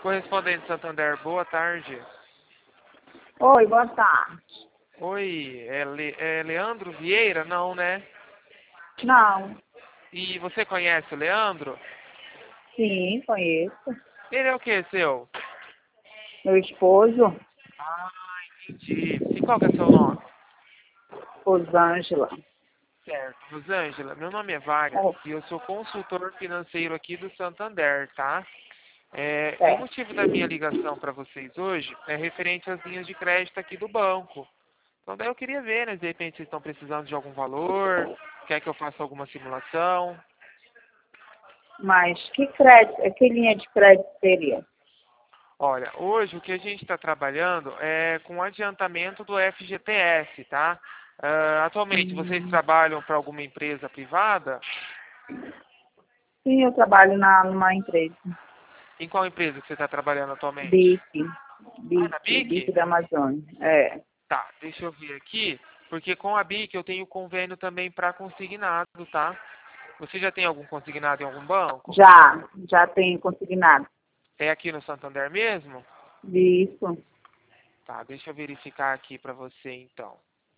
Correspondente Santander, boa tarde. Oi, boa tarde. Oi, é Leandro Vieira? Não, né? Não, E você conhece o Leandro? sim, conheço. Ele é o que, seu? Meu esposo, Ah, entendi. E qual que é seu nome? Rosângela. Certo. Rosângela, meu nome é Wagner Oh, e eu sou consultor financeiro aqui do Santander, tá? E o certo. motivo da minha ligação para vocês hoje é referente às linhas de crédito aqui do banco. Então daí eu queria ver, né? De repente vocês estão precisando de algum valor, quer que eu faça alguma simulação. Mas que crédito, que linha de crédito seria? Olha, hoje o que a gente está trabalhando é com adiantamento do FGTS, tá? Atualmente vocês Hum, trabalham para alguma empresa privada? sim, eu trabalho numa empresa. Em qual empresa que você está trabalhando atualmente? BIC, Ah, na BIC BIC? da Amazônia. É. Tá, deixa eu ver aqui, porque com a BIC eu tenho convênio também para consignado, tá? Você já tem algum consignado em algum banco? Já tenho consignado. É aqui no Santander mesmo? Isso. Tá, deixa eu verificar aqui para você então.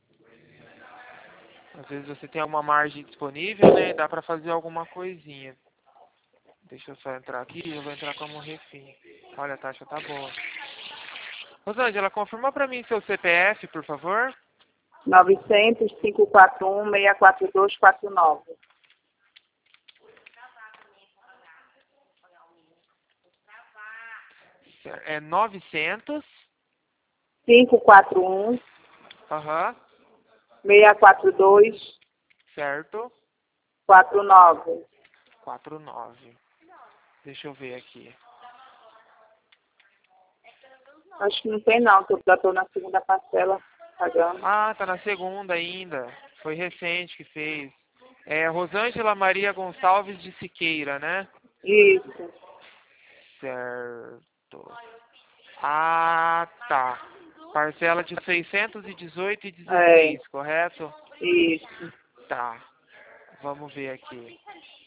Às vezes você tem alguma margem disponível, né? E dá para fazer alguma coisinha. Deixa eu só entrar aqui, eu vou entrar como refém. Olha, a taxa tá boa. Rosângela, confirma para mim seu CPF, por favor. 900-541-64249. É 900. 541 Aham. 642 Certo. 49. 49. Deixa eu ver aqui. Acho que não tem não, que eu já estou na segunda parcela pagando. Ah, tá na segunda ainda. Foi recente que fez. É Rosângela Maria Gonçalves de Siqueira, né? Isso, Certo. Ah, tá. Parcela de 618,16, é, correto? isso. Tá. Vamos ver aqui.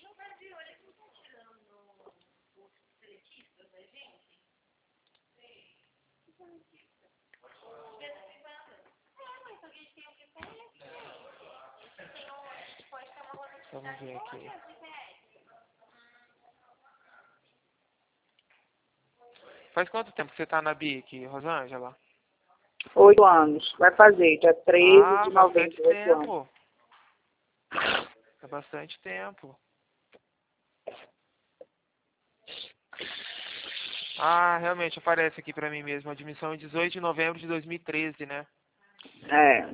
Vamos ver aqui. Faz quanto tempo que você tá na BIC, Rosângela? 8 anos. Vai fazer, dia 13 Ah, de bastante novembro, 8 anos. tempo. É bastante tempo. Ah, realmente aparece aqui pra mim mesmo. Admissão em 18 de novembro de 2013, né? É.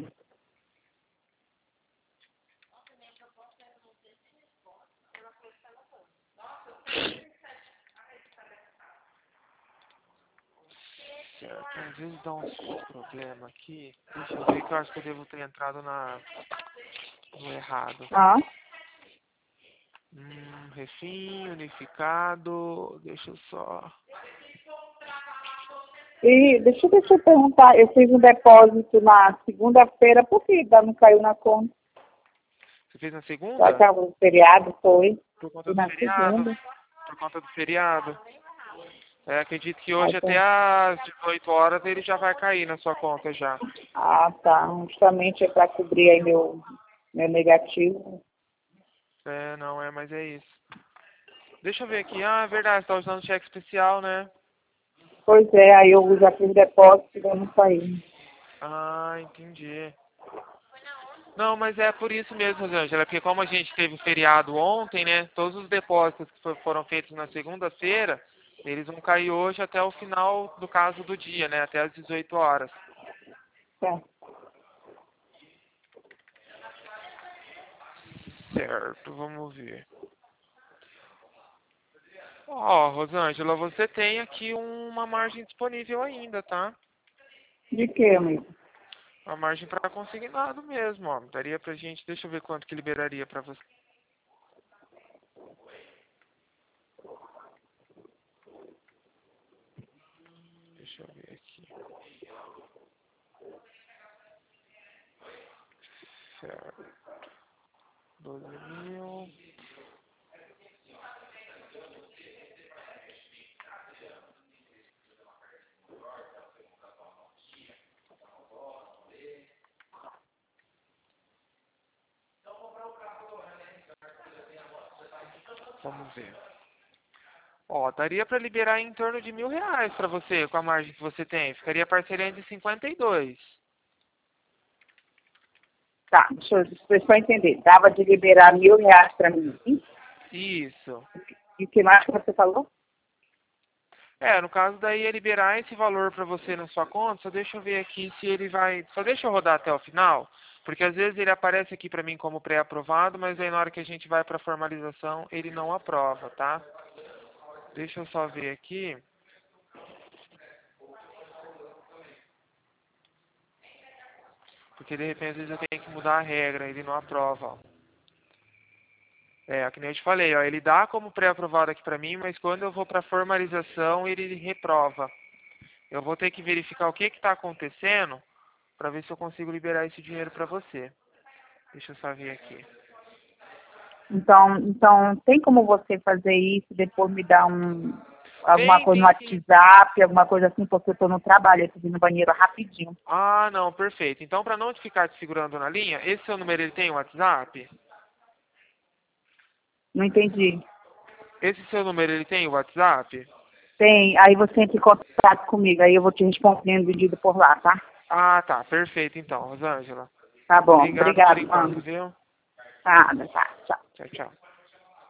Certo. Às vezes dá uns problemas aqui. Deixa eu ver que eu acho que eu devo ter entrado no errado. Ah, Refim, unificado. Deixa eu só. e deixa eu te perguntar, eu fiz um depósito na segunda-feira, por que não caiu na conta? Você fez na Já segunda? estava no feriado, foi. Por conta E do na feriado. segunda. Por conta do feriado. Acredito que Ah, hoje até às 18 horas ele já vai cair na sua conta já. tá. Justamente é para cobrir aí meu negativo. Não é, mas é isso. Deixa eu ver aqui. Ah, é verdade, você tá usando cheque especial, né? Pois é, aí eu já fiz depósito e eu não saí. Ah, entendi. Não, mas é por isso mesmo, Rosângela, porque como a gente teve feriado ontem, né? Todos os depósitos que foram feitos na segunda-feira, eles vão cair hoje até o final do caso do dia, né? Até às 18 horas. É. Certo, vamos ver. Ó, Rosângela, você tem aqui uma margem disponível ainda, tá? De quê, amigo? Uma margem para consignado mesmo, ó. Daria pra gente, deixa eu ver quanto que liberaria pra você. Deixa eu ver aqui. Certo. 12.000. Vamos ver. Ó, daria para liberar em torno de R$ 1.000 para você, com a margem que você tem. Ficaria parcelando de 52. Tá, deixa eu só entender. Dava de liberar R$ 1.000 para mim. Isso. E o que mais que você falou? No caso daí é liberar esse valor para você na sua conta. Só deixa eu ver aqui se ele vai... Só deixa eu rodar até o final, porque às vezes ele aparece aqui para mim como pré-aprovado, mas aí na hora que a gente vai para formalização, ele não aprova, tá? Deixa eu só ver aqui. Porque de repente às vezes eu tenho que mudar a regra, ele não aprova, ó. Que nem eu te falei, ó, ele dá como pré-aprovado aqui pra mim, mas quando eu vou pra formalização, ele reprova. Eu vou ter que verificar o que está acontecendo pra ver se eu consigo liberar esse dinheiro pra você. Deixa eu só ver aqui. Então tem como você fazer isso, depois me dar alguma coisa no Tem sim. WhatsApp, alguma coisa assim, porque eu estou no trabalho, eu preciso ir no banheiro rapidinho. Ah, não, perfeito. Então, pra não ficar te segurando na linha, esse seu número ele tem WhatsApp? Não entendi. Esse seu número ele tem WhatsApp? Tem, aí você entra em contato comigo, aí eu vou te respondendo vendido por lá, tá? Ah, tá, perfeito então, Rosângela. Tá bom, Obrigado por obrigado, enquanto, mano. viu? Nada, tá, tchau. Tchau, tchau.